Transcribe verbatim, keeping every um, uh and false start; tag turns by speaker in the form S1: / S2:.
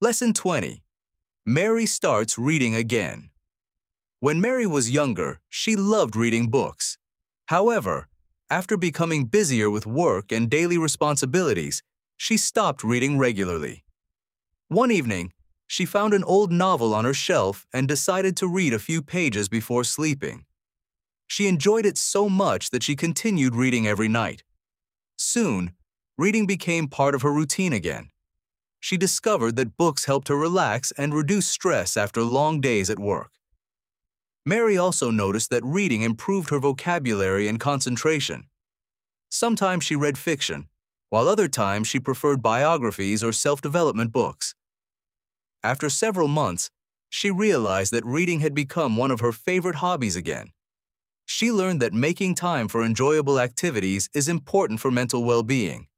S1: Lesson twenty. Mary starts reading again. When Mary was younger, she loved reading books. However, after becoming busier with work and daily responsibilities, she stopped reading regularly. One evening, she found an old novel on her shelf and decided to read a few pages before sleeping. She enjoyed it so much that she continued reading every night. Soon, reading became part of her routine again. She discovered that books helped her relax and reduce stress after long days at work. Mary also noticed that reading improved her vocabulary and concentration. Sometimes she read fiction, while other times she preferred biographies or self-development books. After several months, she realized that reading had become one of her favorite hobbies again. She learned that making time for enjoyable activities is important for mental well-being.